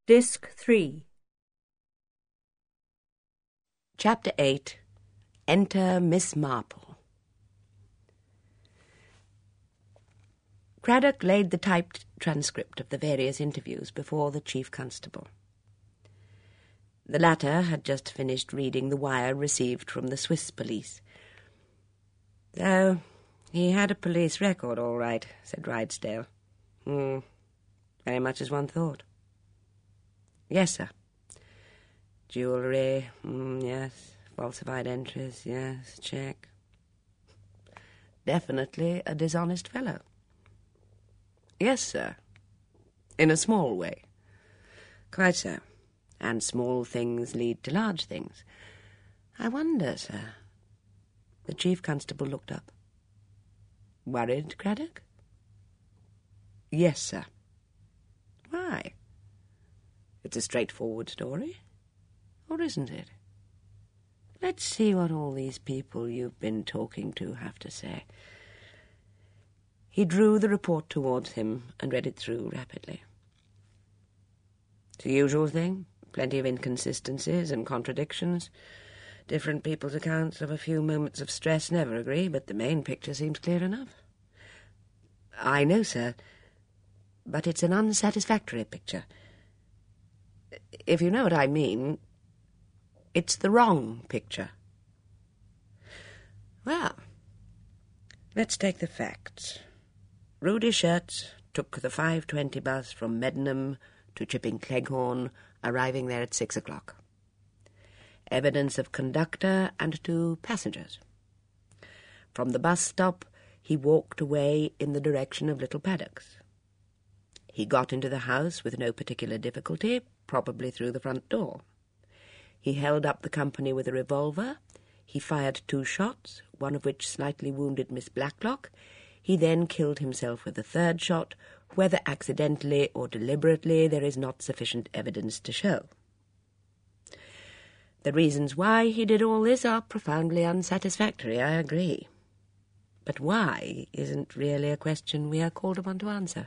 Disc 3. Chapter 8. Enter Miss Marple. Craddock laid the typed transcript of the various interviews before the chief constable. The latter had just finished reading the wire received from the Swiss police. "So, he had a police record, all right," said Rydesdale. Very much as one thought." "Yes, sir. Jewellery, yes. Falsified entries, yes. Check. Definitely a dishonest fellow." "Yes, sir. In a small way." "Quite so. And small things lead to large things. I wonder, sir." The chief constable looked up. "Worried, Craddock?" "Yes, sir." "Why? It's a straightforward story. Or isn't it? Let's see what all these people you've been talking to have to say." He drew the report towards him and read it through rapidly. "It's the usual thing. Plenty of inconsistencies and contradictions. Different people's accounts of a few moments of stress never agree, but the main picture seems clear enough." "I know, sir, but it's an unsatisfactory picture. If you know what I mean, it's the wrong picture." "Well, let's take the facts. Rudy Schertz took the 5:20 bus from Medmenham to Chipping Cleghorn, arriving there at 6 o'clock. Evidence of conductor and 2 passengers. From the bus stop, he walked away in the direction of Little Paddocks. He got into the house with no particular difficulty, probably through the front door. He held up the company with a revolver. He fired 2 shots, one of which slightly wounded Miss Blacklock. He then killed himself with a 3rd shot, whether accidentally or deliberately there is not sufficient evidence to show. The reasons why he did all this are profoundly unsatisfactory, I agree. But why isn't really a question we are called upon to answer.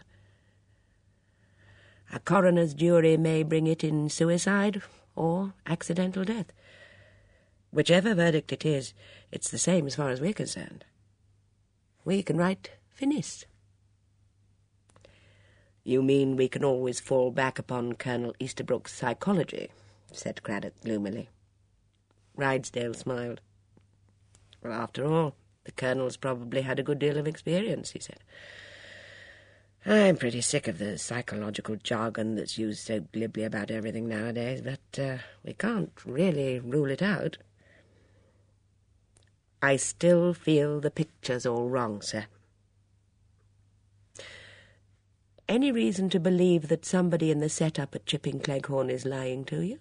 A coroner's jury may bring it in suicide or accidental death. Whichever verdict it is, it's the same as far as we're concerned. We can write finis." "You mean we can always fall back upon Colonel Easterbrook's psychology?" said Craddock gloomily. Rydesdale smiled. "Well, after all, the Colonel's probably had a good deal of experience," he said. "I'm pretty sick of the psychological jargon that's used so glibly about everything nowadays, but we can't really rule it out." "I still feel the picture's all wrong, sir." "Any reason to believe that somebody in the set-up at Chipping Cleghorn is lying to you?"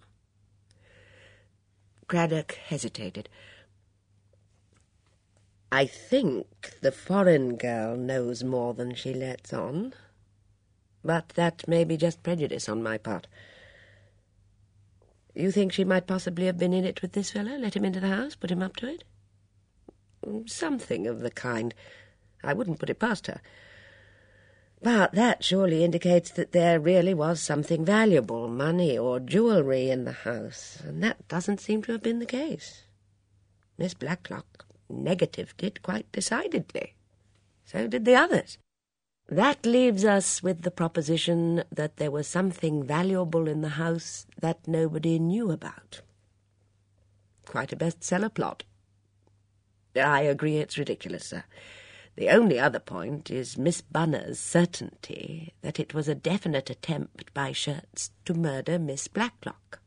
Craddock hesitated. "I think the foreign girl knows more than she lets on, but that may be just prejudice on my part." "You think she might possibly have been in it with this fellow, let him into the house, put him up to it?" "Something of the kind. I wouldn't put it past her. But that surely indicates that there really was something valuable, money or jewellery, in the house, and that doesn't seem to have been the case. Miss Blacklock negatived it quite decidedly. So did the others. That leaves us with the proposition that there was something valuable in the house that nobody knew about. Quite a bestseller plot." "I agree it's ridiculous, sir. The only other point is Miss Bunner's certainty that it was a definite attempt by Schertz to murder Miss Blacklock."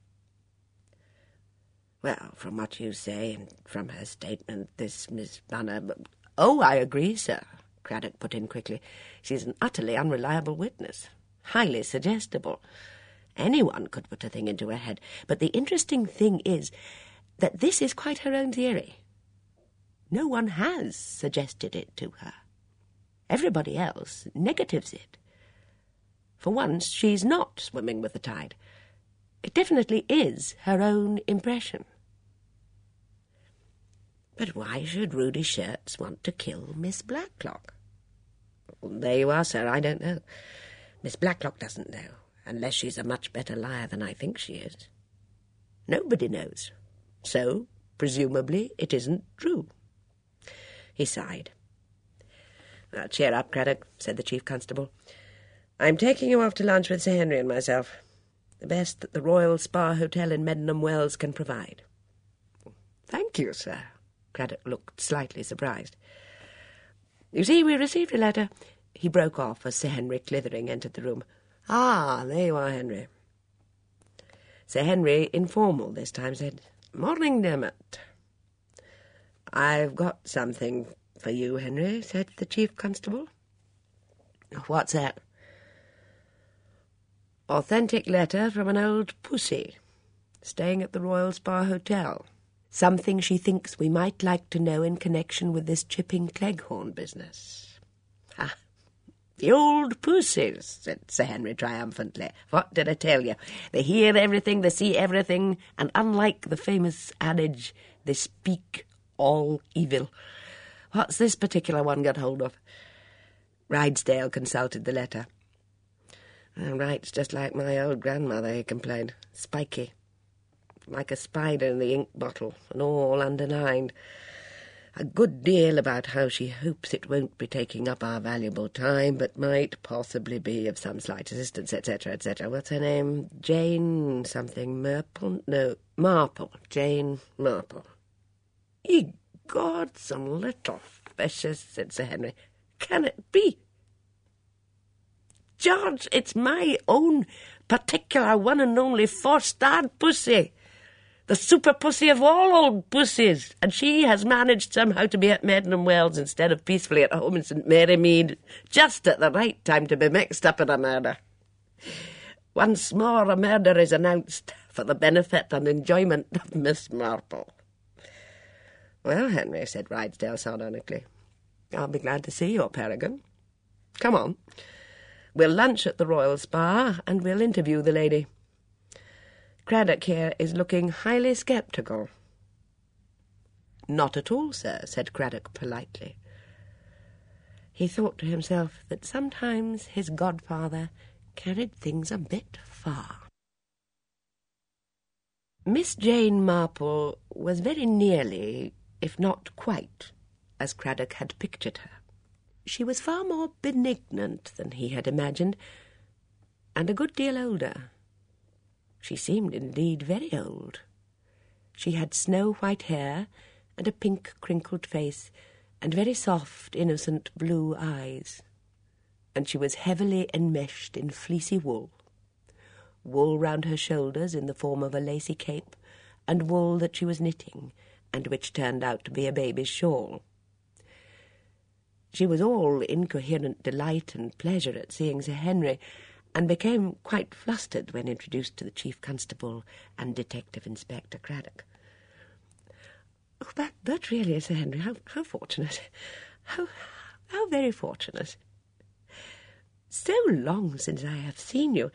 "Well, from what you say, and from her statement, this Miss Bunner—" "Oh, I agree, sir," Craddock put in quickly. "She's an utterly unreliable witness, highly suggestible. Anyone could put a thing into her head. But the interesting thing is that this is quite her own theory. No one has suggested it to her. Everybody else negatives it. For once, she's not swimming with the tide. It definitely is her own impression." "But why should Rudy Schertz want to kill Miss Blacklock?" "There you are, sir. I don't know. Miss Blacklock doesn't know. unless she's a much better liar than I think she is. Nobody knows. So, presumably, it isn't true. He sighed. "Well, cheer up, Craddock," said the Chief Constable. "I'm taking you off to lunch with Sir Henry and myself. The best that the Royal Spa Hotel in Meddenham Wells can provide." "Thank you, sir." Craddock looked slightly surprised. "You see, we received a letter—" He broke off as Sir Henry Clithering entered the room. "Ah, there you are, Henry." Sir Henry, informal this time, said, "Morning, Dermot." "I've got something for you, Henry," said the Chief Constable. "What's that?" "Authentic letter from an old pussy, staying at the Royal Spa Hotel. Something she thinks we might like to know in connection with this Chipping Cleghorn business." "Ah, the old pussies," said Sir Henry triumphantly. "What did I tell you? They hear everything, they see everything, and unlike the famous adage, they speak all evil. What's this particular one got hold of?" Rydesdale consulted the letter. "Writes just like my old grandmother," he complained. "Spiky. Like a spider in the ink bottle, and all underlined. A good deal about how she hopes it won't be taking up our valuable time, but might possibly be of some slight assistance, etc., etc. What's her name? Jane something Marple? No, Marple. Jane Marple." "Ye gods, some little fishes," said Sir Henry. "Can it be? George, it's my own particular one and only four-starred pussy. The super pussy of all old pussies, and she has managed somehow to be at Meddenham Wells instead of peacefully at home in St. Mary Mead, just at the right time to be mixed up in a murder. Once more a murder is announced for the benefit and enjoyment of Miss Marple." "Well, Henry," said Rydesdale sardonically, "I'll be glad to see your paragon. Come on. We'll lunch at the Royal Spa, and we'll interview the lady. Craddock here is looking highly sceptical." "Not at all, sir," said Craddock politely. He thought to himself that sometimes his godfather carried things a bit far. Miss Jane Marple was very nearly, if not quite, as Craddock had pictured her. She was far more benignant than he had imagined, and a good deal older. She seemed indeed very old. She had snow-white hair and a pink crinkled face and very soft, innocent blue eyes, and she was heavily enmeshed in fleecy wool round her shoulders in the form of a lacy cape, and wool that she was knitting, and which turned out to be a baby's shawl. She was all incoherent delight and pleasure at seeing Sir Henry, and became quite flustered when introduced to the Chief Constable and Detective Inspector Craddock. "Oh, but really, Sir Henry, how fortunate. How very fortunate. So long since I have seen you.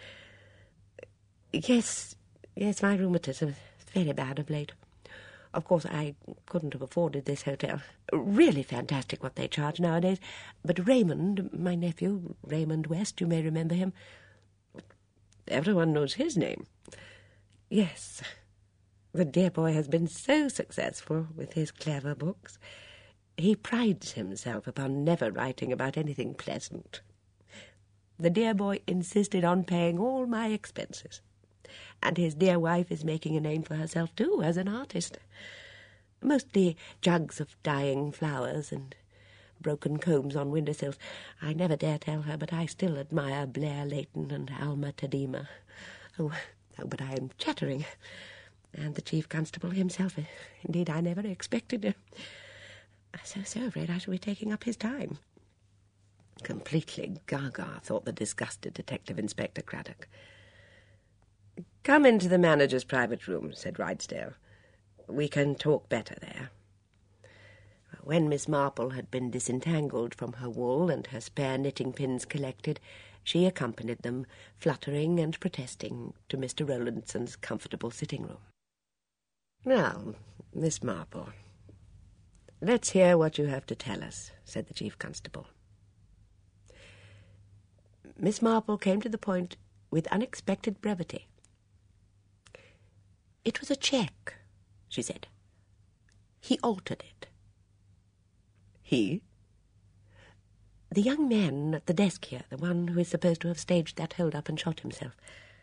Yes, my rheumatism is very bad of late. Of course, I couldn't have afforded this hotel. Really fantastic what they charge nowadays. But Raymond, my nephew, Raymond West, you may remember him." "Everyone knows his name." "Yes. The dear boy has been so successful with his clever books. He prides himself upon never writing about anything pleasant. The dear boy insisted on paying all my expenses. And his dear wife is making a name for herself, too, as an artist. Mostly jugs of dying flowers and broken combs on windowsills. I never dare tell her, but I still admire Blair Leighton and Alma Tadema. Oh, but I am chattering. And the Chief Constable himself. Indeed, I never expected it. I'm so afraid I shall be taking up his time." Completely gaga, thought the disgusted Detective Inspector Craddock. "Come into the manager's private room," said Rydesdale. "We can talk better there." When Miss Marple had been disentangled from her wool and her spare knitting pins collected, she accompanied them, fluttering and protesting, to Mr. Rowlandson's comfortable sitting-room. "Now, Miss Marple, let's hear what you have to tell us," said the Chief Constable. Miss Marple came to the point with unexpected brevity. "It was a cheque," she said. "He altered it." "He?" "The young man at the desk here, the one who is supposed to have staged that hold-up and shot himself."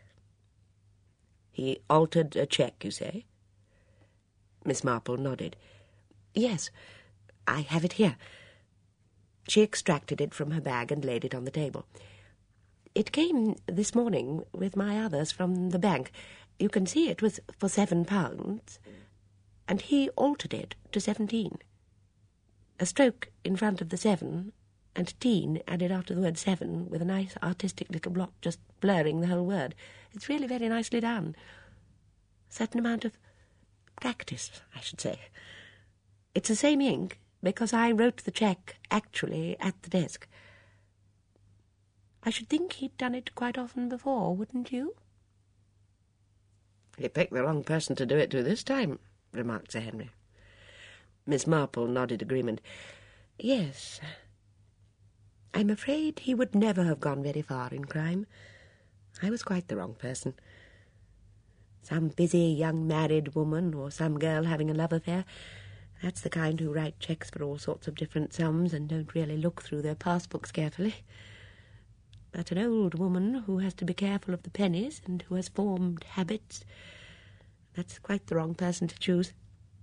"He altered a cheque, you say?" Miss Marple nodded. "Yes, I have it here." She extracted it from her bag and laid it on the table. "It came this morning with my others from the bank. You can see it was for £7, and he altered it to 17. A stroke in front of the 7, and teen added after the word 7, with a nice artistic little block just blurring the whole word. It's really very nicely done. A certain amount of practice, I should say. It's the same ink, because I wrote the cheque actually at the desk. I should think he'd done it quite often before, wouldn't you?" "He picked the wrong person to do it to this time," remarked Sir Henry. Miss Marple nodded agreement. "Yes. I'm afraid he would never have gone very far in crime. I was quite the wrong person. Some busy young married woman or some girl having a love affair, that's the kind who write cheques for all sorts of different sums and don't really look through their passbooks carefully. But an old woman who has to be careful of the pennies and who has formed habits, that's quite the wrong person to choose.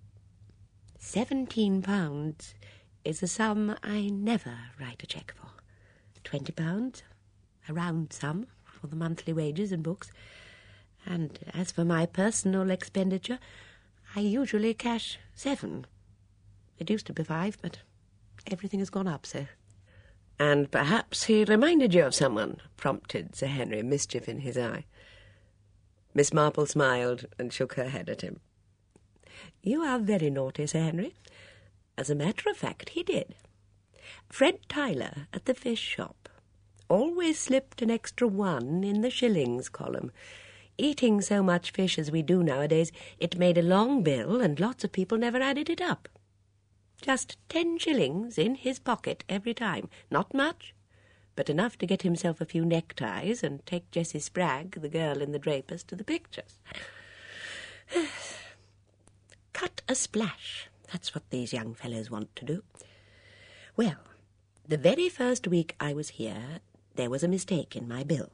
£17 is a sum I never write a cheque for. £20, a round sum for the monthly wages and books. And as for my personal expenditure, I usually cash 7. It used to be 5, but everything has gone up, so." "And perhaps he reminded you of someone," prompted Sir Henry, mischief in his eye. Miss Marple smiled and shook her head at him. "You are very naughty, Sir Henry. As a matter of fact, he did. Fred Tyler at the fish shop always slipped an extra 1 in the shillings column. Eating so much fish as we do nowadays, it made a long bill, and lots of people never added it up. Just 10 shillings in his pocket every time. Not much, but enough to get himself a few neckties and take Jessie Spragg, the girl in the Drapers, to the pictures. Cut a splash. That's what these young fellows want to do. Well, the very first week I was here, there was a mistake in my bill.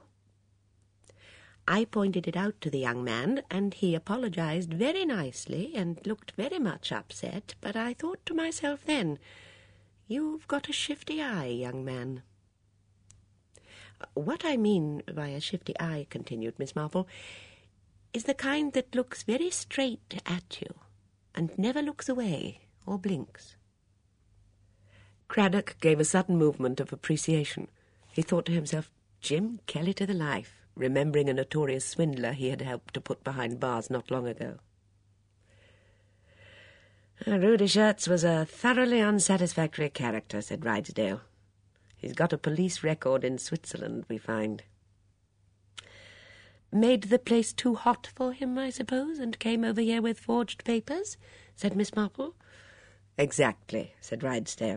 I pointed it out to the young man, and he apologized very nicely and looked very much upset, but I thought to myself then, you've got a shifty eye, young man. What I mean by a shifty eye, continued Miss Marple, is the kind that looks very straight at you and never looks away or blinks. Craddock gave a sudden movement of appreciation. He thought to himself, Jim Kelly to the life, remembering a notorious swindler he had helped to put behind bars not long ago. Rudy Schertz was a thoroughly unsatisfactory character, said Rydesdale. He's got a police record in Switzerland, we find. Made the place too hot for him, I suppose, and came over here with forged papers, said Miss Marple. Exactly, said Rydesdale.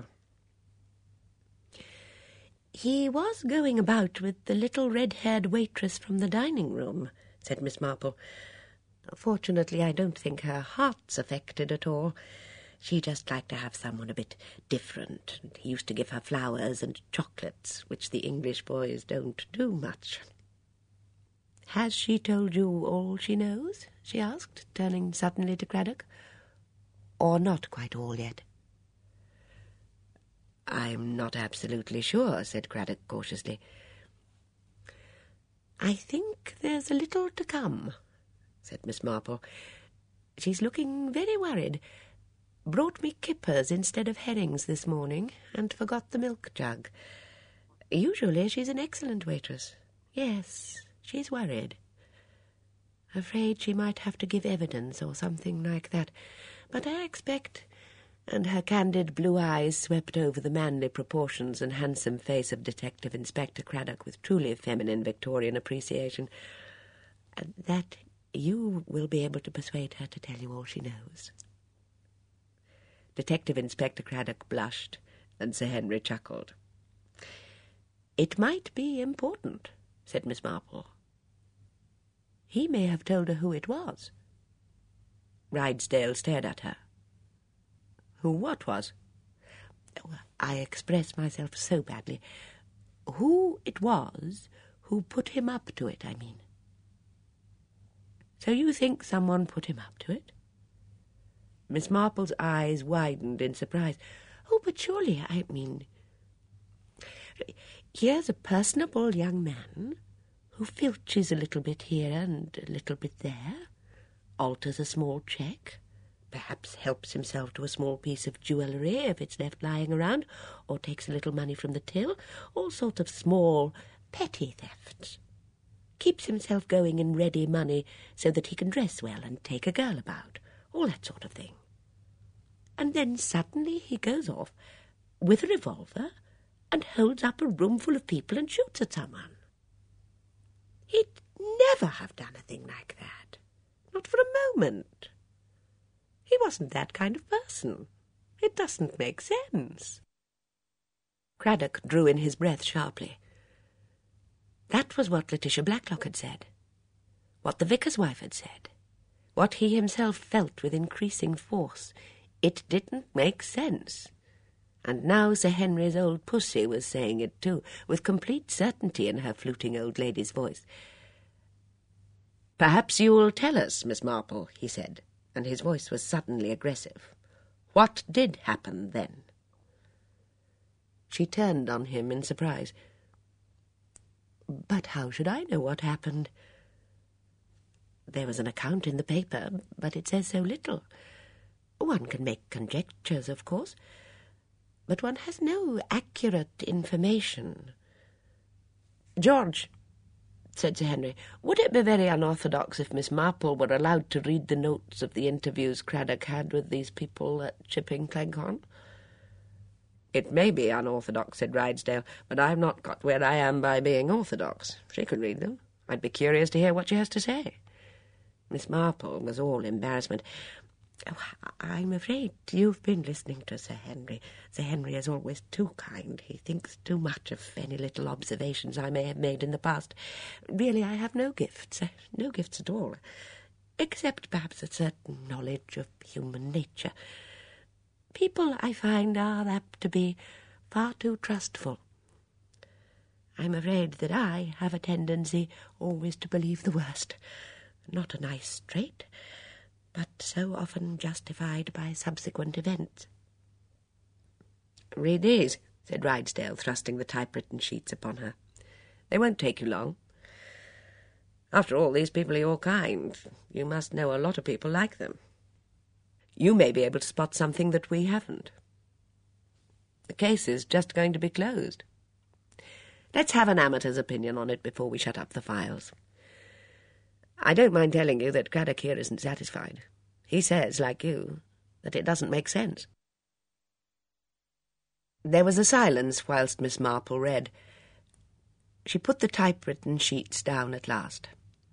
He was going about with the little red-haired waitress from the dining-room, said Miss Marple. Fortunately, I don't think her heart's affected at all. She just liked to have someone a bit different. He used to give her flowers and chocolates, which the English boys don't do much. Has she told you all she knows? She asked, turning suddenly to Craddock. Or not quite all yet? I'm not absolutely sure, said Craddock cautiously. I think there's a little to come, said Miss Marple. She's looking very worried. Brought me kippers instead of herrings this morning, and forgot the milk jug. Usually she's an excellent waitress. Yes, she's worried. Afraid she might have to give evidence or something like that. But I expect... And her candid blue eyes swept over the manly proportions and handsome face of Detective Inspector Craddock with truly feminine Victorian appreciation, that you will be able to persuade her to tell you all she knows. Detective Inspector Craddock blushed, and Sir Henry chuckled. It might be important, said Miss Marple. He may have told her who it was. Rydesdale stared at her. Who what was? Oh, I express myself so badly. Who it was who put him up to it, I mean. So you think someone put him up to it? Miss Marple's eyes widened in surprise. Oh, but surely, I mean... Here's a personable young man who filches a little bit here and a little bit there, alters a small cheque, perhaps helps himself to a small piece of jewellery if it's left lying around, or takes a little money from the till, all sorts of small, petty thefts. Keeps himself going in ready money so that he can dress well and take a girl about, all that sort of thing. And then suddenly he goes off with a revolver and holds up a room full of people and shoots at someone. He'd never have done a thing like that. Not for a moment. He wasn't that kind of person. It doesn't make sense. Craddock drew in his breath sharply. That was what Letitia Blacklock had said, what the vicar's wife had said, what he himself felt with increasing force. It didn't make sense. And now Sir Henry's old pussy was saying it too, with complete certainty in her fluting old lady's voice. "Perhaps you'll tell us, Miss Marple," he said, and his voice was suddenly aggressive. "What did happen then?" She turned on him in surprise. "But how should I know what happened? There was an account in the paper, but it says so little. One can make conjectures, of course, but one has no accurate information." "George," said Sir Henry, "would it be very unorthodox if Miss Marple were allowed to read the notes of the interviews Craddock had with these people at Chipping Cleghorn?" "It may be unorthodox," said Rydesdale, "but I've not got where I am by being orthodox. She could read them. I'd be curious to hear what she has to say." Miss Marple was all embarrassment. "Oh, I'm afraid you've been listening to Sir Henry. Sir Henry is always too kind. He thinks too much of any little observations I may have made in the past. Really, I have no gifts at all, except perhaps a certain knowledge of human nature. People, I find, are apt to be far too trustful. I'm afraid that I have a tendency always to believe the worst. Not a nice trait, but so often justified by subsequent events." "Read these," said Rydesdale, thrusting the typewritten sheets upon her. "They won't take you long. After all, these people are your kind. You must know a lot of people like them. You may be able to spot something that we haven't. The case is just going to be closed. Let's have an amateur's opinion on it before we shut up the files. I don't mind telling you that Craddock here isn't satisfied. He says, like you, that it doesn't make sense." There was a silence whilst Miss Marple read. She put the typewritten sheets down at last.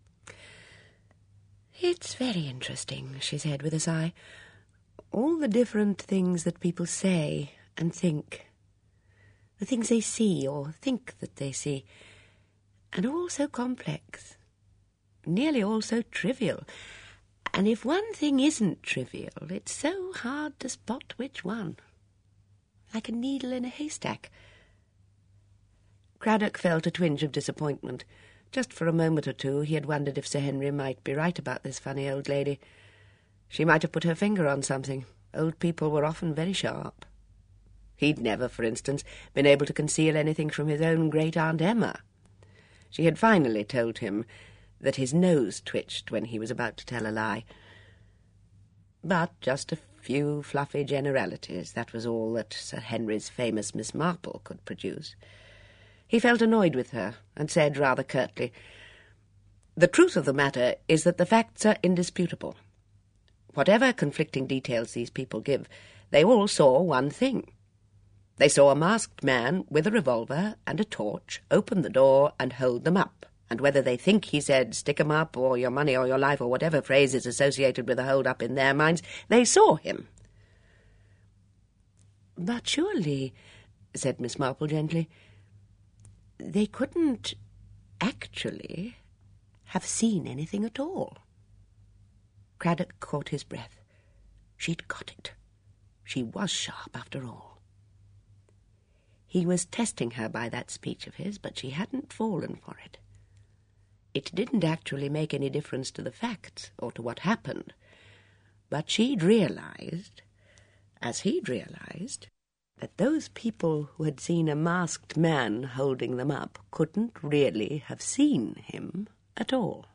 "It's very interesting," she said with a sigh. "All the different things that people say and think. The things they see or think that they see. And all so complex. Nearly all so trivial. And if one thing isn't trivial, it's so hard to spot which one. Like a needle in a haystack." Craddock felt a twinge of disappointment. Just for a moment or two he had wondered if Sir Henry might be right about this funny old lady. She might have put her finger on something. Old people were often very sharp. He'd never, for instance, been able to conceal anything from his own great-aunt Emma. She had finally told him that his nose twitched when he was about to tell a lie. But just a few fluffy generalities, that was all that Sir Henry's famous Miss Marple could produce. He felt annoyed with her, and said rather curtly, "The truth of the matter is that the facts are indisputable. Whatever conflicting details these people give, they all saw one thing. They saw a masked man with a revolver and a torch open the door and hold them up, and whether they think he said 'stick 'em up' or 'your money or your life' or whatever phrase is associated with a hold-up in their minds, they saw him." "But surely," said Miss Marple gently, "they couldn't actually have seen anything at all. Craddock caught his breath. She'd got it. She was sharp, after all. He was testing her by that speech of his, but she hadn't fallen for it. It didn't actually make any difference to the facts or to what happened, but she'd realized, as he'd realized, that those people who had seen a masked man holding them up couldn't really have seen him at all.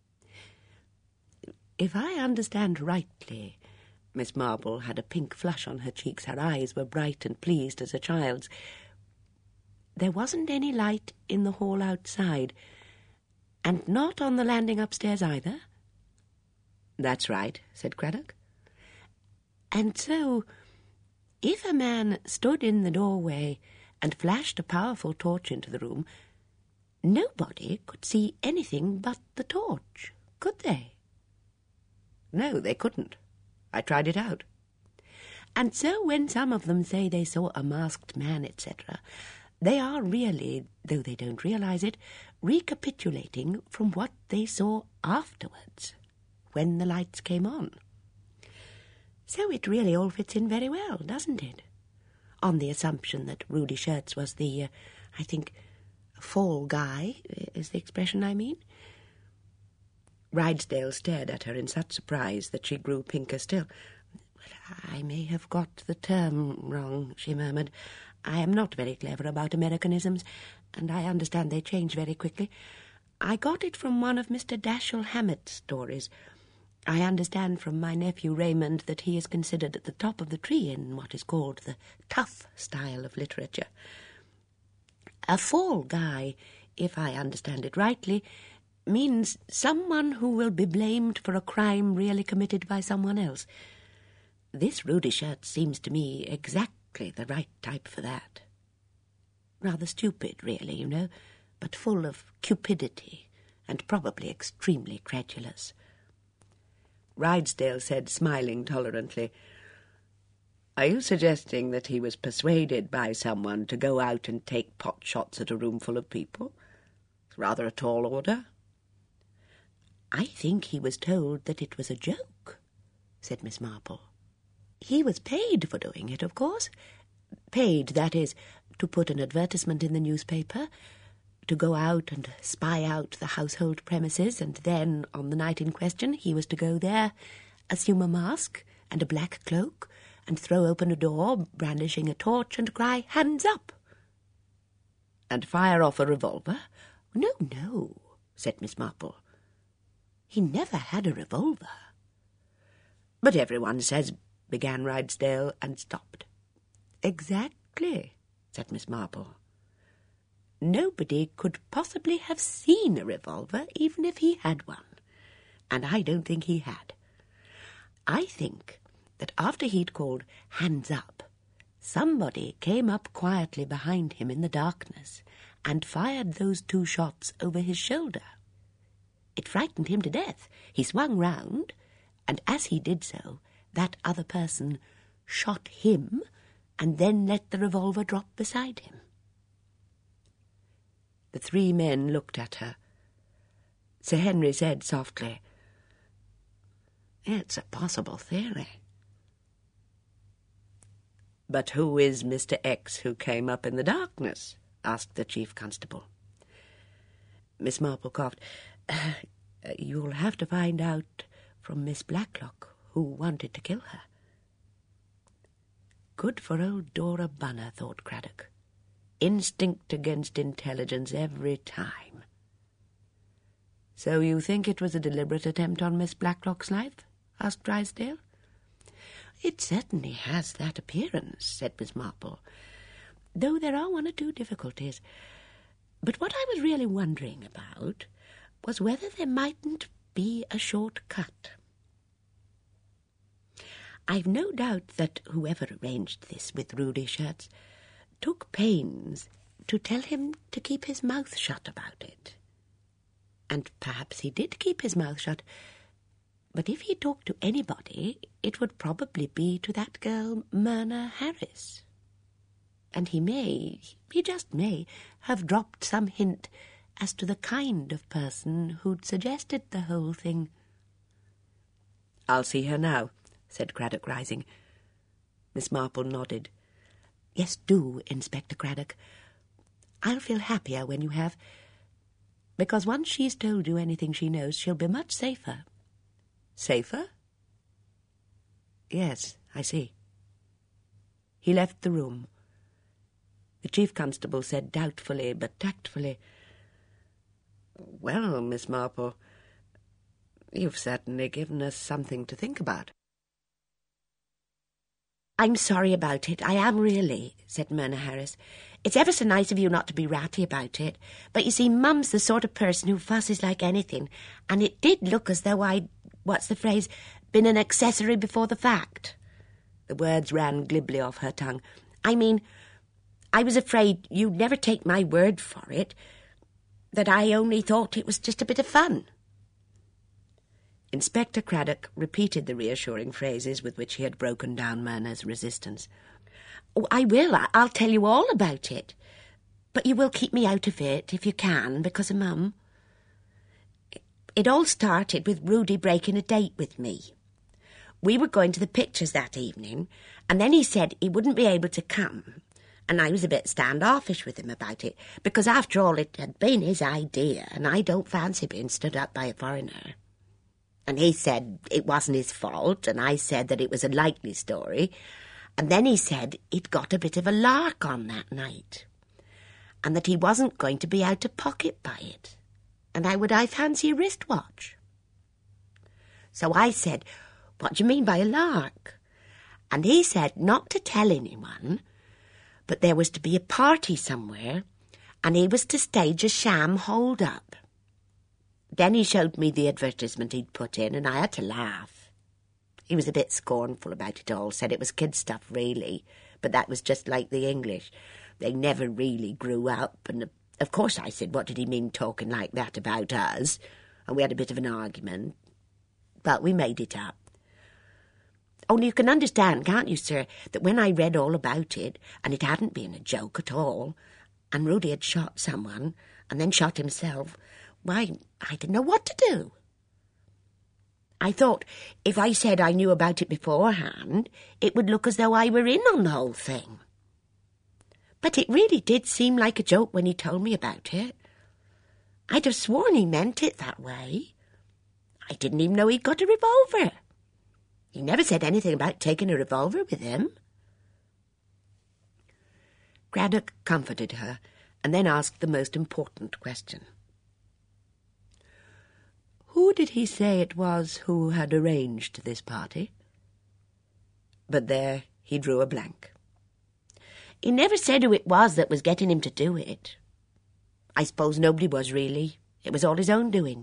If I understand rightly, Miss Marple had a pink flush on her cheeks. Her eyes were bright and pleased as a child's. There wasn't any light in the hall outside, and not on the landing upstairs either. That's right, said Craddock. And so, if a man stood in the doorway and flashed a powerful torch into the room, nobody could see anything but the torch, could they? No, they couldn't. I tried it out. And so when some of them say they saw a masked man, etc., they are really, though they don't realize it, recapitulating from what they saw afterwards, when the lights came on. So it really all fits in very well, doesn't it? On the assumption that Rudy Shirts was the, I think, fall guy, is the expression I mean. Rydesdale stared at her in such surprise that she grew pinker still. I may have got the term wrong, she murmured. I am not very clever about Americanisms, and I understand they change very quickly. I got it from one of Mr. Dashiell Hammett's stories. I understand from my nephew Raymond that he is considered at the top of the tree in what is called the tough style of literature. A fall guy, if I understand it rightly, means someone who will be blamed for a crime really committed by someone else. This Rudy Shirts seems to me exactly the right type for that. Rather stupid, really, you know, but full of cupidity and probably extremely credulous. Rydesdale said, smiling tolerantly, "Are you suggesting that he was persuaded by someone to go out and take pot shots at a room full of people? It's rather a tall order." "I think he was told that it was a joke," said Miss Marple. "He was paid for doing it, of course. Paid, that is, to put an advertisement in the newspaper, to go out and spy out the household premises, and then, on the night in question, he was to go there, assume a mask and a black cloak, and throw open a door, brandishing a torch, and cry, 'Hands up!' And fire off a revolver?" "No, no," said Miss Marple. "He never had a revolver." "But everyone says—" began Rydesdale and stopped. "Exactly," said Miss Marple. "Nobody could possibly have seen a revolver, even if he had one, and I don't think he had. I think that after he'd called 'Hands up,' somebody came up quietly behind him in the darkness and fired those 2 shots over his shoulder. It frightened him to death. He swung round, and as he did so, that other person shot him and then let the revolver drop beside him." The 3 men looked at her. Sir Henry said softly, "It's a possible theory." "But who is Mr. X who came up in the darkness?" asked the Chief Constable. Miss Marple coughed. "You'll have to find out from Miss Blacklock who wanted to kill her." Good for old Dora Bunner, thought Craddock. Instinct against intelligence every time. "So you think it was a deliberate attempt on Miss Blacklock's life?" asked Drysdale. "It certainly has that appearance," said Miss Marple, "though there are 1 or 2 difficulties. But what I was really wondering about was whether there mightn't be a short cut. I've no doubt that whoever arranged this with Rudy Shirts took pains to tell him to keep his mouth shut about it. And perhaps he did keep his mouth shut, but if he talked to anybody, it would probably be to that girl Myrna Harris. And he just may, have dropped some hint as to the kind of person who'd suggested the whole thing. "I'll see her now," said Craddock, rising. Miss Marple nodded. "Yes, do, Inspector Craddock. I'll feel happier when you have, because once she's told you anything she knows, she'll be much safer." "Safer?" "Yes, I see." He left the room. The Chief Constable said doubtfully but tactfully, "Well, Miss Marple, you've certainly given us something to think about." "I'm sorry about it, I am really," said Myrna Harris. "It's ever so nice of you not to be ratty about it. But you see, Mum's the sort of person who fusses like anything, and it did look as though I'd, been an accessory before the fact." The words ran glibly off her tongue. "I mean, I was afraid you'd never take my word for it, that I only thought it was just a bit of fun." Inspector Craddock repeated the reassuring phrases with which he had broken down Myrna's resistance. "Oh, I will. I'll tell you all about it. But you will keep me out of it, if you can, because of Mum. It all started with Rudy breaking a date with me. We were going to the pictures that evening, and then he said he wouldn't be able to come, and I was a bit standoffish with him about it, because after all it had been his idea, and I don't fancy being stood up by a foreigner. And he said it wasn't his fault, and I said that it was a likely story, and then he said he'd got a bit of a lark on that night, and that he wasn't going to be out of pocket by it, and I fancy a wristwatch. So I said, 'What do you mean by a lark?' And he said not to tell anyone, but there was to be a party somewhere, and he was to stage a sham hold-up. Then he showed me the advertisement he'd put in, and I had to laugh. He was a bit scornful about it all, said it was kid stuff, really, but that was just like the English. They never really grew up, and of course I said, what did he mean talking like that about us? And we had a bit of an argument, but we made it up. Only you can understand, can't you, sir, that when I read all about it, and it hadn't been a joke at all, and Rudy had shot someone, and then shot himself, why, I didn't know what to do. I thought if I said I knew about it beforehand, it would look as though I were in on the whole thing. But it really did seem like a joke when he told me about it. I'd have sworn he meant it that way. I didn't even know he'd got a revolver. He never said anything about taking a revolver with him." Craddock comforted her, and then asked the most important question. "Who did he say it was who had arranged this party?" But there he drew a blank. "He never said who it was that was getting him to do it. I suppose nobody was, really. It was all his own doing."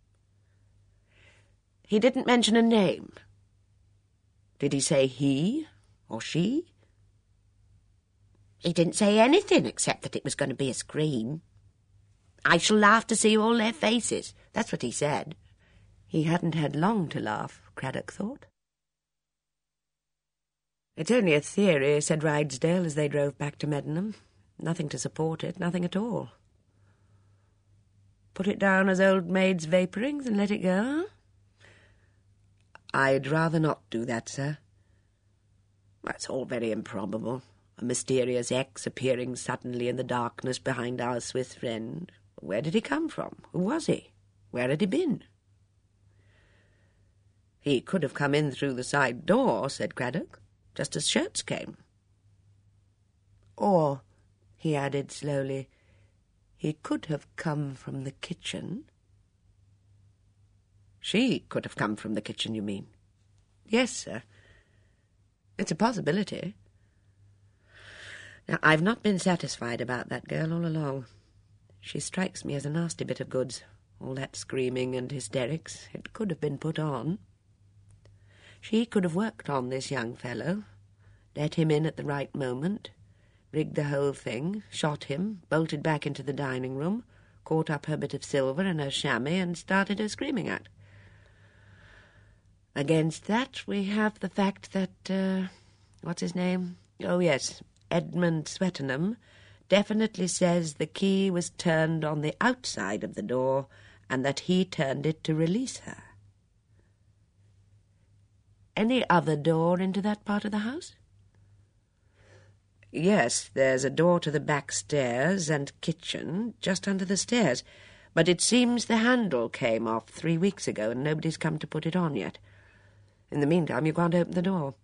"He didn't mention a name. Did he say he or she?" "He didn't say anything except that it was going to be a scream. 'I shall laugh to see all their faces.' That's what he said." He hadn't had long to laugh, Craddock thought. "It's only a theory," said Rydesdale as they drove back to Meddenham. "Nothing to support it, nothing at all. Put it down as old maids' vapourings and let it go?" "I'd rather not do that, sir." "That's all very improbable. A mysterious X appearing suddenly in the darkness behind our Swiss friend. Where did he come from? Who was he? Where had he been?" "He could have come in through the side door," said Craddock, "just as Shirts came." "Or," he added slowly, "he could have come from the kitchen." "She could have come from the kitchen, you mean?" "Yes, sir. It's a possibility. Now, I've not been satisfied about that girl all along. She strikes me as a nasty bit of goods. All that screaming and hysterics. It could have been put on. She could have worked on this young fellow, let him in at the right moment, rigged the whole thing, shot him, bolted back into the dining room, caught up her bit of silver and her chamois, and started her screaming act. Against that we have the fact that, what's his name? Oh, yes, Edmund Swettenham definitely says the key was turned on the outside of the door and that he turned it to release her. Any other door into that part of the house? Yes, there's a door to the back stairs and kitchen just under the stairs, but it seems the handle came off 3 weeks ago and nobody's come to put it on yet. In the meantime, you can't open the door.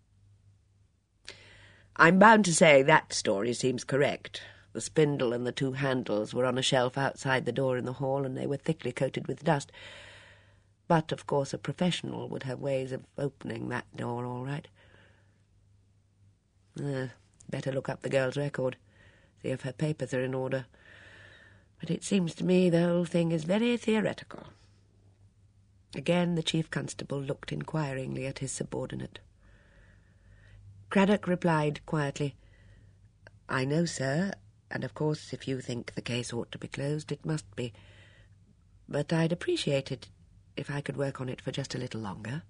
I'm bound to say that story seems correct. The spindle and the 2 handles were on a shelf outside the door in the hall, and they were thickly coated with dust. But, of course, a professional would have ways of opening that door all right. Better look up the girl's record, see if her papers are in order. But it seems to me the whole thing is very theoretical. Again the Chief Constable looked inquiringly at his subordinate. Craddock replied quietly, "I know, sir, and of course if you think the case ought to be closed, it must be. But I'd appreciate it if I could work on it for just a little longer."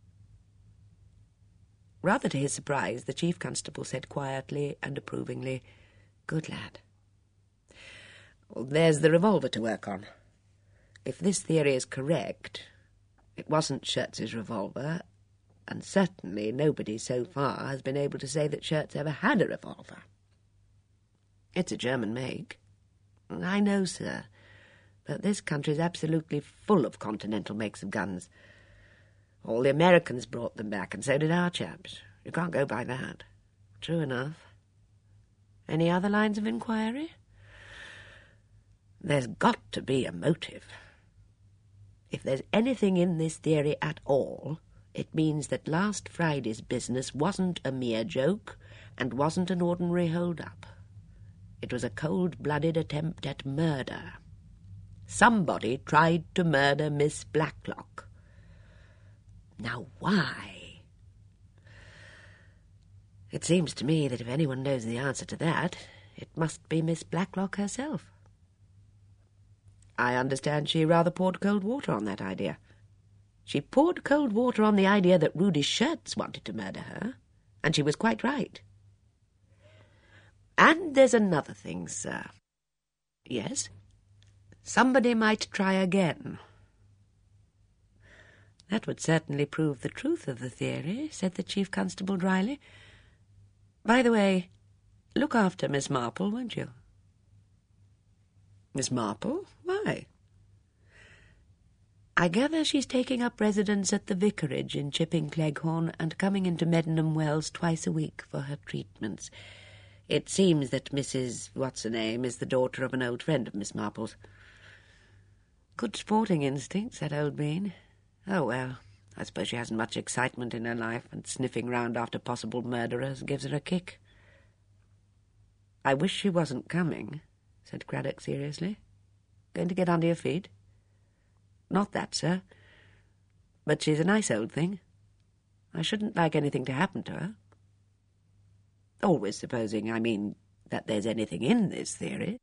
Rather to his surprise, the Chief Constable said quietly and approvingly, "Good lad. Well, there's the revolver to work on. If this theory is correct, it wasn't Schertz's revolver, and certainly nobody so far has been able to say that Schertz ever had a revolver. It's a German make. I know, sir, but this country's absolutely full of continental makes of guns. All the Americans brought them back, and so did our chaps. You can't go by that." "True enough. Any other lines of inquiry?" "There's got to be a motive. If there's anything in this theory at all, it means that last Friday's business wasn't a mere joke and wasn't an ordinary hold-up. It was a cold-blooded attempt at murder. Somebody tried to murder Miss Blacklock. Now, why? It seems to me that if anyone knows the answer to that, it must be Miss Blacklock herself." "I understand she rather poured cold water on that idea." "She poured cold water on the idea that Rudi Schertz wanted to murder her, and she was quite right. And there's another thing, sir." "Yes?" "Somebody might try again." "That would certainly prove the truth of the theory," said the Chief Constable dryly. "By the way, look after Miss Marple, won't you?" "Miss Marple? Why?" "I gather she's taking up residence at the vicarage in Chipping Cleghorn and coming into Meddenham Wells twice a week for her treatments. It seems that Mrs. What's-her-name is the daughter of an old friend of Miss Marple's." "Good sporting instincts, that old bean. Oh, well, I suppose she hasn't much excitement in her life, and sniffing round after possible murderers gives her a kick." "I wish she wasn't coming," said Craddock seriously. "Going to get under your feet?" "Not that, sir. But she's a nice old thing. I shouldn't like anything to happen to her. Always supposing, I mean, that there's anything in this theory."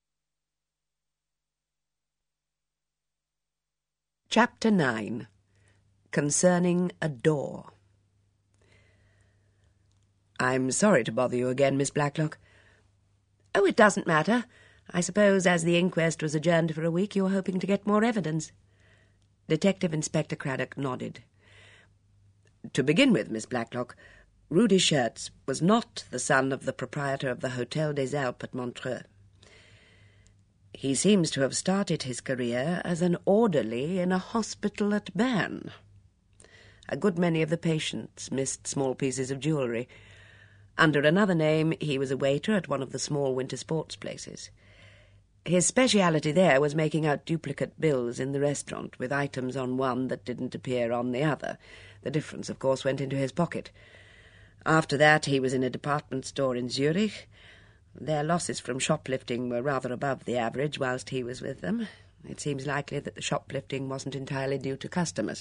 Chapter 9. Concerning a Door. "I'm sorry to bother you again, Miss Blacklock." "Oh, it doesn't matter. I suppose as the inquest was adjourned for a week, you were hoping to get more evidence." Detective Inspector Craddock nodded. "To begin with, Miss Blacklock, Rudi Schertz was not the son of the proprietor of the Hotel des Alpes at Montreux. He seems to have started his career as an orderly in a hospital at Bern. A good many of the patients missed small pieces of jewellery. Under another name, he was a waiter at one of the small winter sports places. His speciality there was making out duplicate bills in the restaurant, with items on one that didn't appear on the other. The difference, of course, went into his pocket. After that, he was in a department store in Zurich. Their losses from shoplifting were rather above the average whilst he was with them. It seems likely that the shoplifting wasn't entirely due to customers.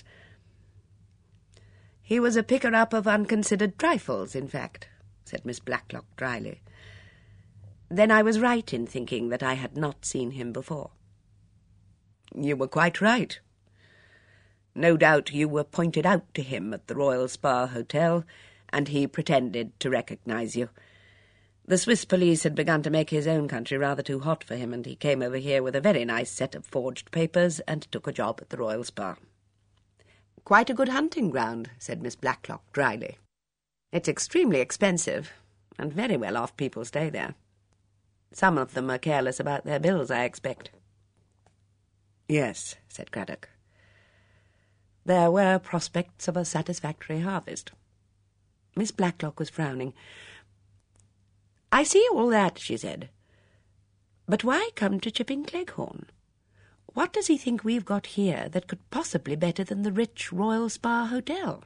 "He was a picker-up of unconsidered trifles, in fact," said Miss Blacklock dryly. "Then I was right in thinking that I had not seen him before." "You were quite right. No doubt you were pointed out to him at the Royal Spa Hotel, and he pretended to recognise you. The Swiss police had begun to make his own country rather too hot for him, and he came over here with a very nice set of forged papers and took a job at the Royal Spa. "Quite a good hunting ground," said Miss Blacklock dryly. "It's extremely expensive, and very well-off people stay there. Some of them are careless about their bills, I expect." "Yes," said Craddock. There were prospects of a satisfactory harvest. Miss Blacklock was frowning. "I see all that," she said. "But why come to Chipping Cleghorn? What does he think we've got here that could possibly better than the rich Royal Spa Hotel?"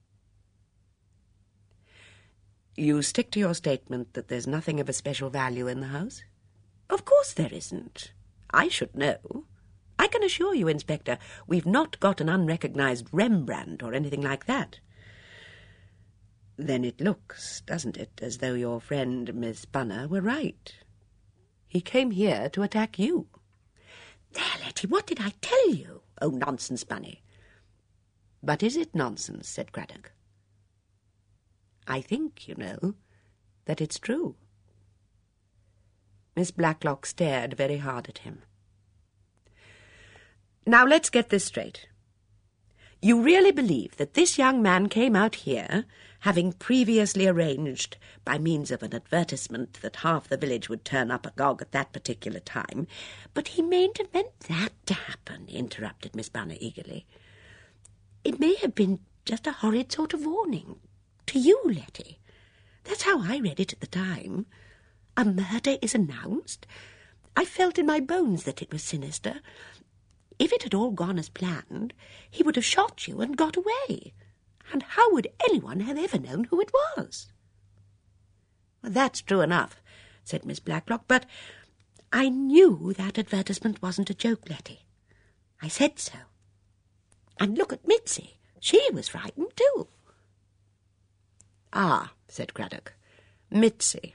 "You stick to your statement that there's nothing of a special value in the house?" "Of course there isn't. I should know. I can assure you, Inspector, we've not got an unrecognised Rembrandt or anything like that." "Then it looks, doesn't it, as though your friend Miss Bunner were right. He came here to attack you." "There, Letty, what did I tell you?" "Oh, nonsense, Bunny." "But is it nonsense?" said Craddock. "I think, you know, that it's true." Miss Blacklock stared very hard at him. "Now let's get this straight. You really believe that this young man came out here, having previously arranged, by means of an advertisement, that half the village would turn up agog at that particular time—" "But he mayn't have meant that to happen," interrupted Miss Bunner eagerly. "It may have been just a horrid sort of warning. To you, Letty. That's how I read it at the time. A murder is announced. I felt in my bones that it was sinister. If it had all gone as planned, he would have shot you and got away. And how would anyone have ever known who it was?" "Well, that's true enough," said Miss Blacklock, "but I knew that advertisement wasn't a joke, Letty. I said so. And look at Mitzi. She was frightened too." "Ah," said Craddock. "Mitzi.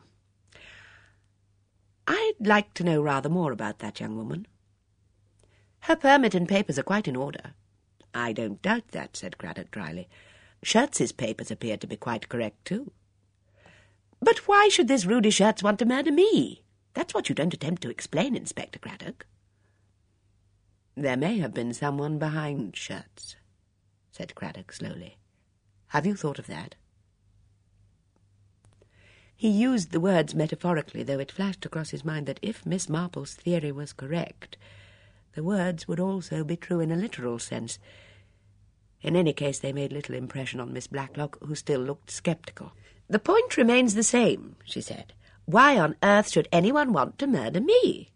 I'd like to know rather more about that young woman. Her permit and papers are quite in order." "I don't doubt that," said Craddock dryly. "Schertz's papers appear to be quite correct too." "But why should this Rudy Schertz want to murder me? That's what you don't attempt to explain, Inspector Craddock." "There may have been someone behind Schertz," said Craddock slowly. "Have you thought of that?" He used the words metaphorically, though it flashed across his mind that if Miss Marple's theory was correct, the words would also be true in a literal sense. In any case, they made little impression on Miss Blacklock, who still looked sceptical. "The point remains the same," she said. "Why on earth should anyone want to murder me?"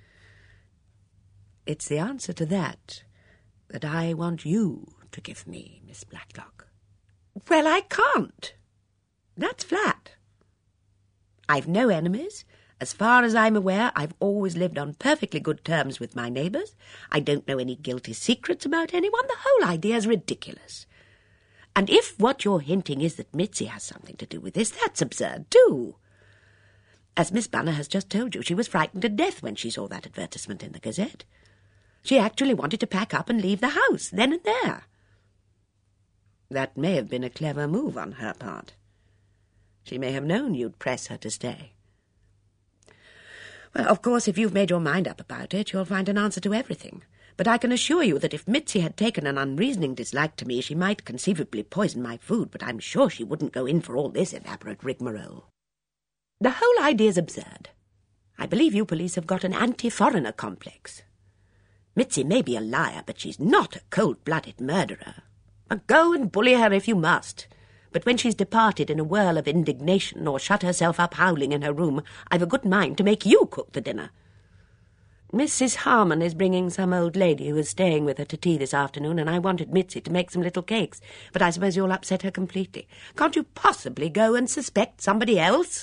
"It's the answer to that I want you to give me, Miss Blacklock." "Well, I can't. That's flat. I've no enemies. As far as I'm aware, I've always lived on perfectly good terms with my neighbours. I don't know any guilty secrets about anyone. The whole idea's ridiculous. And if what you're hinting is that Mitzi has something to do with this, that's absurd too. As Miss Bunner has just told you, she was frightened to death when she saw that advertisement in the Gazette. She actually wanted to pack up and leave the house, then and there." "That may have been a clever move on her part. She may have known you'd press her to stay." "Well, of course, if you've made your mind up about it, you'll find an answer to everything. But I can assure you that if Mitzi had taken an unreasoning dislike to me, she might conceivably poison my food, but I'm sure she wouldn't go in for all this elaborate rigmarole. The whole idea's absurd. I believe you police have got an anti-foreigner complex. Mitzi may be a liar, but she's not a cold-blooded murderer. Go and bully her if you must. But when she's departed in a whirl of indignation or shut herself up howling in her room, I've a good mind to make you cook the dinner. Mrs. Harmon is bringing some old lady who is staying with her to tea this afternoon, and I wanted Mitzi to make some little cakes, but I suppose you'll upset her completely. Can't you possibly go and suspect somebody else?"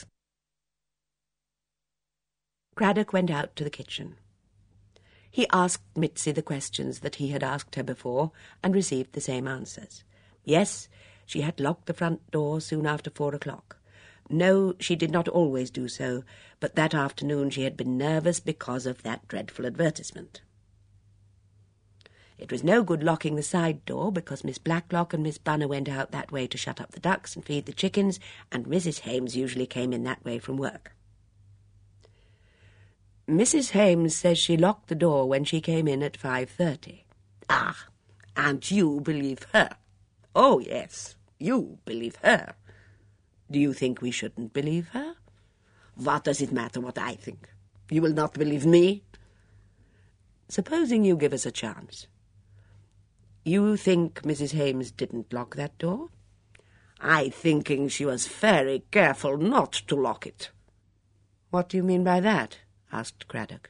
Craddock went out to the kitchen. He asked Mitzi the questions that he had asked her before, and received the same answers. Yes, she had locked the front door soon after 4 o'clock. No, she did not always do so, but that afternoon she had been nervous because of that dreadful advertisement. It was no good locking the side door, because Miss Blacklock and Miss Bunner went out that way to shut up the ducks and feed the chickens, and Mrs. Hames usually came in that way from work. Mrs. Hames says she locked the door when she came in at 5:30. Ah, and you believe her? Oh, yes, you believe her. Do you think we shouldn't believe her? What does it matter what I think? You will not believe me? Supposing you give us a chance. You think Mrs. Hames didn't lock that door? I thinking she was very careful not to lock it. What do you mean by that? Asked Craddock.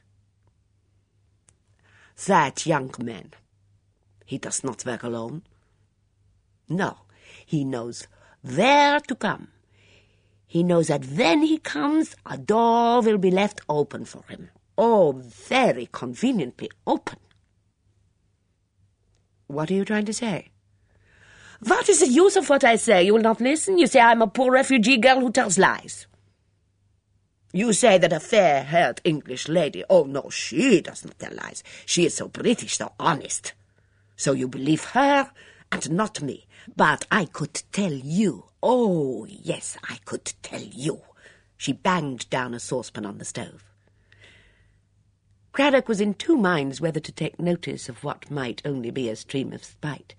That young man, he does not work alone. No, he knows where to come. He knows that when he comes, a door will be left open for him. Oh, very conveniently open. What are you trying to say? What is the use of what I say? You will not listen. You say I'm a poor refugee girl who tells lies. You say that a fair-haired English lady, oh no, she does not tell lies. She is so British, so honest. So you believe her and not me. But I could tell you. Oh, yes, I could tell you. She banged down a saucepan on the stove. Craddock was in two minds whether to take notice of what might only be a stream of spite.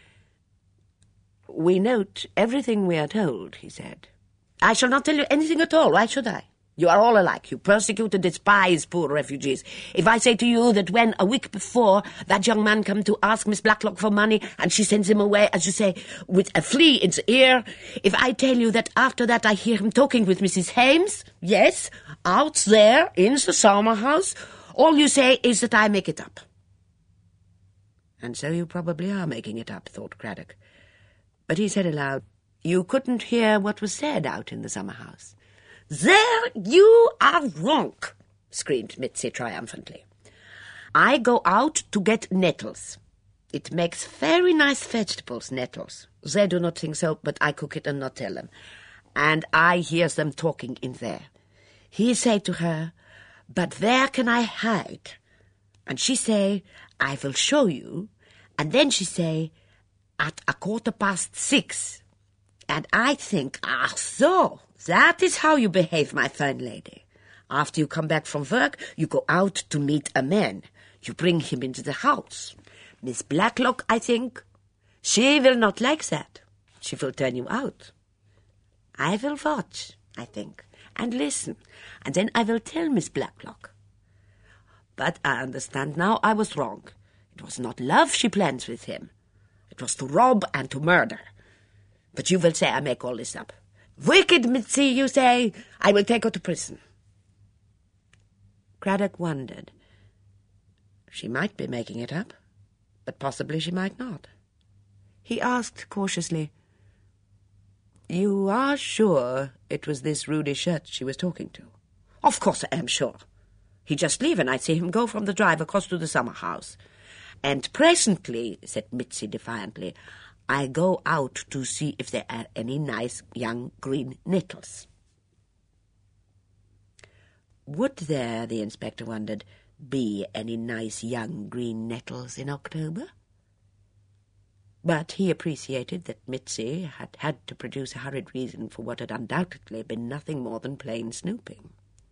We note everything we are told, he said. I shall not tell you anything at all. Why should I? You are all alike. You persecute and despise poor refugees. If I say to you that when, a week before, that young man come to ask Miss Blacklock for money and she sends him away, as you say, with a flea in the ear, if I tell you that after that I hear him talking with Mrs. Hames, yes, out there in the summer house, all you say is that I make it up. And so you probably are making it up, thought Craddock. But he said aloud, You couldn't hear what was said out in the summer house. There you are wrong, screamed Mitzi triumphantly. I go out to get nettles. It makes very nice vegetables, nettles. They do not think so, but I cook it and not tell them. And I hear them talking in there. He say to her, But where can I hide? And she say, I will show you. And then she say, at 6:15. And I think, so, that is how you behave, my fine lady. After you come back from work, you go out to meet a man. You bring him into the house. Miss Blacklock, I think, she will not like that. She will turn you out. I will watch, I think, and listen, and then I will tell Miss Blacklock. But I understand now I was wrong. It was not love she plans with him. It was to rob and to murder. But you will say I make all this up. Wicked Mitzi, you say, I will take her to prison. Craddock wondered. She might be making it up, but possibly she might not. He asked cautiously, You are sure it was this Rudy Schurz she was talking to? Of course I am sure. He just leave and I see him go from the drive across to the summer house. And presently, said Mitzi defiantly, I go out to see if there are any nice young green nettles. Would there, the inspector wondered, be any nice young green nettles in October? But he appreciated that Mitzi had had to produce a hurried reason for what had undoubtedly been nothing more than plain snooping.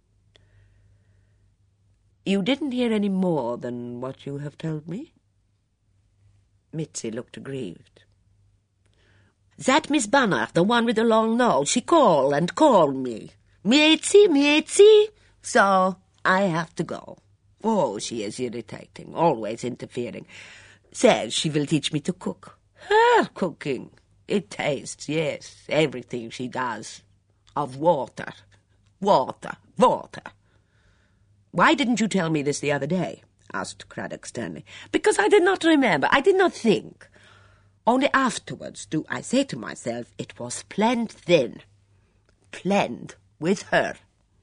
You didn't hear any more than what you have told me? Mitzi looked aggrieved. That Miss Bunner, the one with the long nose, she call and call me. Mitzi, Mitzi. So I have to go. Oh, she is irritating, always interfering. Says she will teach me to cook. Her cooking. It tastes, yes, everything she does. Of water. Water. Water. Why didn't you tell me this the other day? Asked Craddock sternly. Because I did not remember. I did not think. Only afterwards do I say to myself, it was planned then. Planned with her.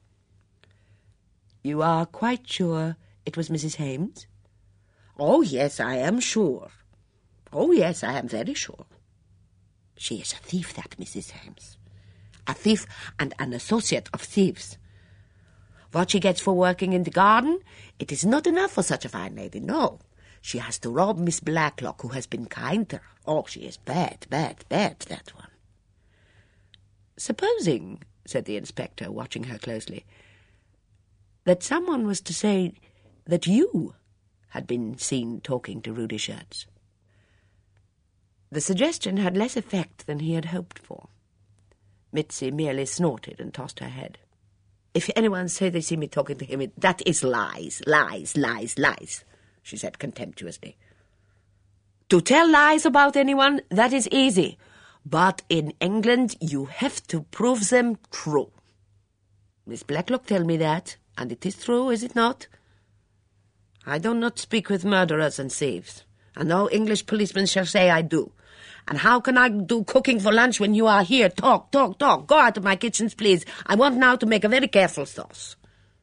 You are quite sure it was Mrs. Hames? Oh, yes, I am sure. Oh, yes, I am very sure. She is a thief, that Mrs. Hames. A thief and an associate of thieves. What she gets for working in the garden, it is not enough for such a fine lady, no. She has to rob Miss Blacklock, who has been kind to her. Oh, she is bad, bad, bad, that one. Supposing, said the inspector, watching her closely, that someone was to say that you had been seen talking to Rudy Schertz. The suggestion had less effect than he had hoped for. Mitzi merely snorted and tossed her head. "If anyone say they see me talking to him, that is lies, lies, lies, lies," she said contemptuously. "To tell lies about anyone, that is easy. But in England you have to prove them true. Miss Blacklock tell me that, and it is true, is it not? I do not speak with murderers and thieves, and no English policeman shall say I do. And how can I do cooking for lunch when you are here? Talk, talk, talk. Go out of my kitchens, please. I want now to make a very careful sauce."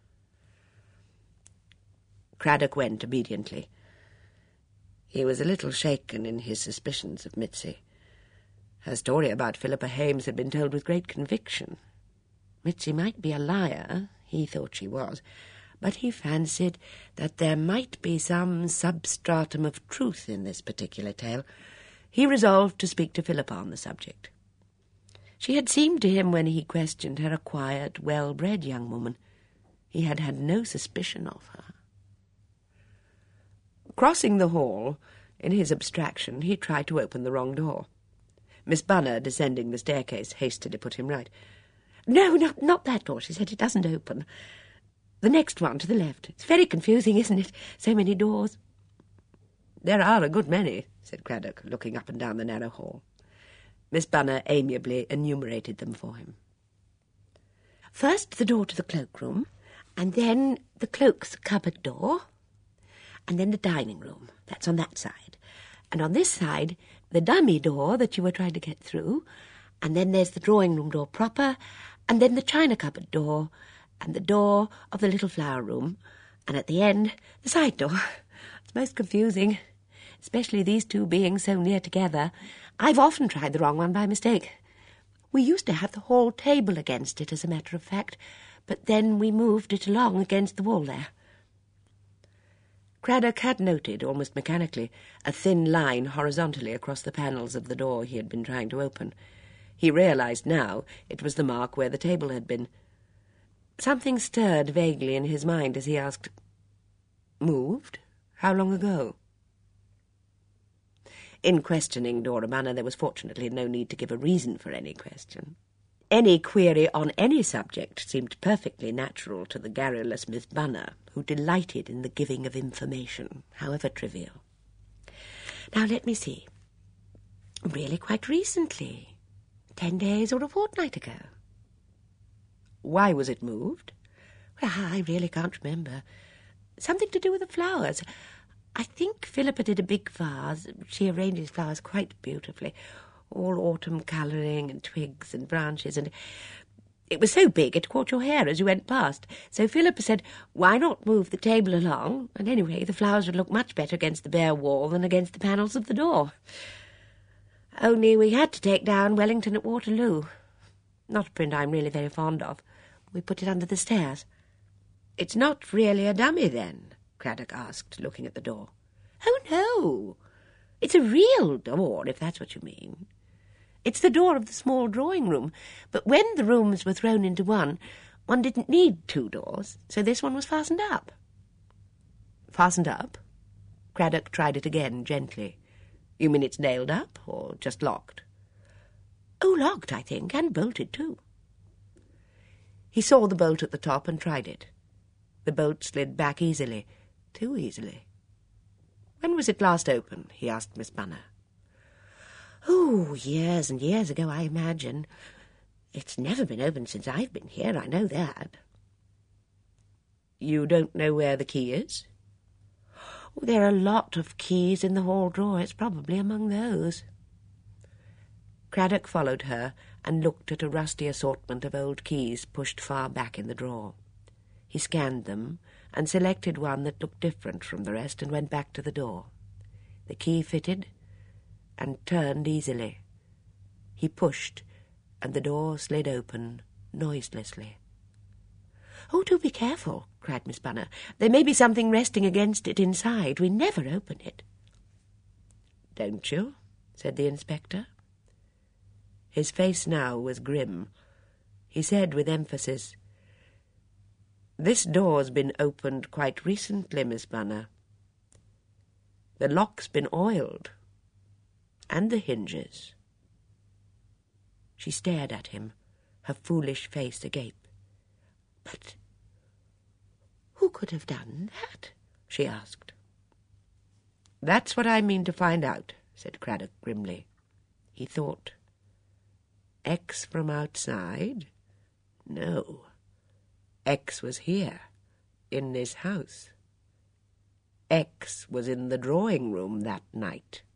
Craddock went obediently. He was a little shaken in his suspicions of Mitzi. Her story about Philippa Hames had been told with great conviction. Mitzi might be a liar, he thought she was, but he fancied that there might be some substratum of truth in this particular tale. He resolved to speak to Philippa on the subject. She had seemed to him when he questioned her a quiet, well-bred young woman. He had had no suspicion of her. Crossing the hall, in his abstraction, he tried to open the wrong door. Miss Bunner, descending the staircase, hastily put him right. "No, not that door," she said. "It doesn't open. The next one to the left. It's very confusing, isn't it? So many doors." "There are a good many," said Craddock, looking up and down the narrow hall. Miss Bunner amiably enumerated them for him. "First the door to the cloakroom, and then the cloaks cupboard door, and then the dining room. That's on that side. And on this side, the dummy door that you were trying to get through, and then there's the drawing-room door proper, and then the china cupboard door, and the door of the little flower room, and at the end, the side door. It's most confusing, especially these two being so near together. I've often tried the wrong one by mistake. We used to have the hall table against it, as a matter of fact, but then we moved it along against the wall there." Craddock had noted, almost mechanically, a thin line horizontally across the panels of the door he had been trying to open. He realized now it was the mark where the table had been. Something stirred vaguely in his mind as he asked, "Moved? How long ago?" In questioning Dora Bunner, there was fortunately no need to give a reason for any question. Any query on any subject seemed perfectly natural to the garrulous Miss Bunner, who delighted in the giving of information, however trivial. "Now, let me see. Really quite recently. 10 days or a fortnight ago." "Why was it moved?" "Well, I really can't remember. Something to do with the flowers. I think Philippa did a big vase. She arranges flowers quite beautifully, all autumn colouring and twigs and branches, and it was so big it caught your hair as you went past. So Philippa said, why not move the table along, and anyway the flowers would look much better against the bare wall than against the panels of the door. Only we had to take down Wellington at Waterloo. Not a print I'm really very fond of. We put it under the stairs." "It's not really a dummy, then?" Craddock asked, looking at the door. "Oh, no. It's a real door, if that's what you mean. It's the door of the small drawing-room, but when the rooms were thrown into one didn't need 2 doors, so this one was fastened up." "Fastened up?" Craddock tried it again, gently. "You mean it's nailed up, or just locked?" "Oh, locked, I think, and bolted, too." He saw the bolt at the top and tried it. The bolt slid back easily, too easily. "When was it last open?" he asked Miss Bunner. "Oh, years and years ago, I imagine. It's never been opened since I've been here, I know that." "You don't know where the key is?" "Oh, there are a lot of keys in the hall drawer. It's probably among those." Craddock followed her and looked at a rusty assortment of old keys pushed far back in the drawer. He scanned them and selected one that looked different from the rest and went back to the door. The key fitted and turned easily. He pushed, and the door slid open noiselessly. "Oh, do be careful," cried Miss Bunner. "There may be something resting against it inside. We never open it." "Don't you?" said the inspector. His face now was grim. He said with emphasis, This door's been opened quite recently, Miss Bunner. The lock's been oiled, and the hinges." She stared at him, her foolish face agape. "But who could have done that?" she asked. "That's what I mean to find out," said Craddock grimly. He thought. X from outside? No. X was here, in this house. X was in the drawing-room that night.